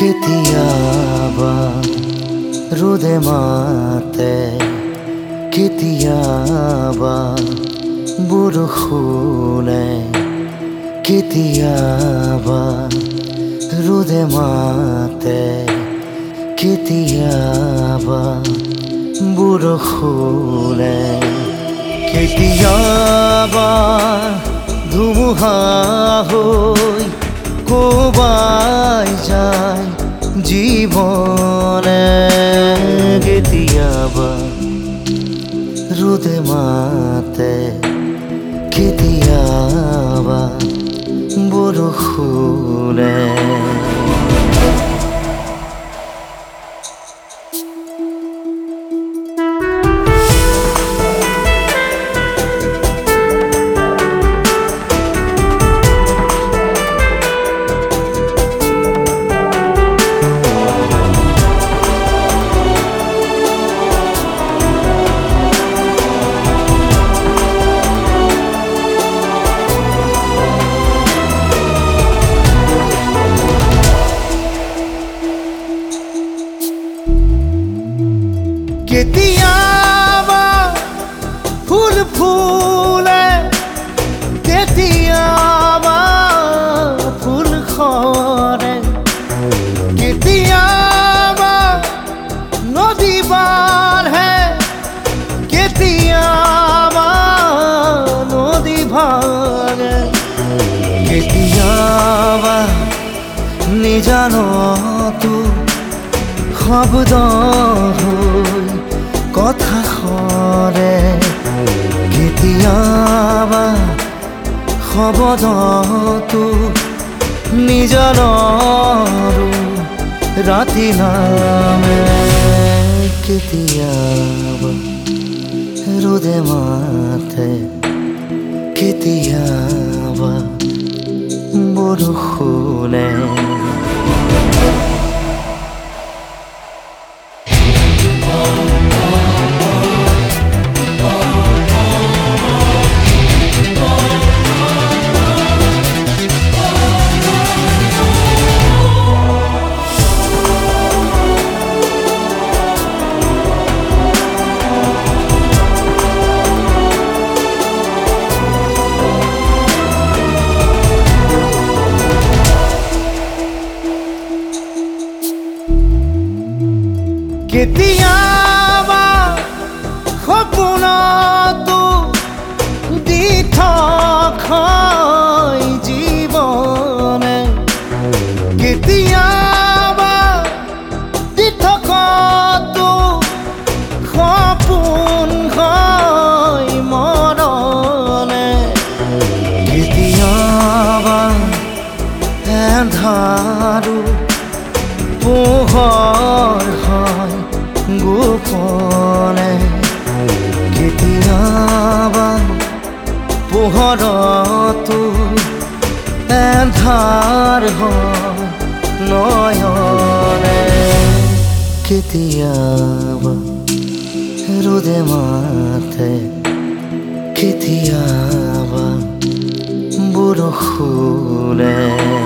কেতিয়াবা রোদে মাতে কেতিয়াবা বৰষুণে কেতিয়াবা রোদে মাতে কেতিয়াবা বৰষুণে কেতিয়াবা ধুমুহা হৈ কোবাই যায় জীবনে কেতিয়াবা রোদে মাতে কেতিয়াবা বৰষুণে কেতিয়াবা ফুল ফুলে কেতিয়াবা ফুল সৰে কেতিয়াবা নদী বাঢ়ে কেতিয়াবা নদী ভাঙে কেতিয়াবা নিজানতো শব্দ হৈ কথা সৰে কেতিয়াবা শব্দটো নিজানৰো ৰাতি নামে কেতিয়াবা ৰ'দে মাতে কেতিয়াবা বৰষুণে কেতিয়াবা সপোনতো দি থয় জীৱনে কেতিয়াবা দি থকাতো সপোন হয় মৰণে কেতিয়াবা এন্ধাৰো পোহৰ হয় গোপনে কেতিয়াবা পোহৰতো এন্ধাৰ হয় নয়নে কেতিয়াবা ৰ'দে মাতে কেতিয়াবা বৰষুণে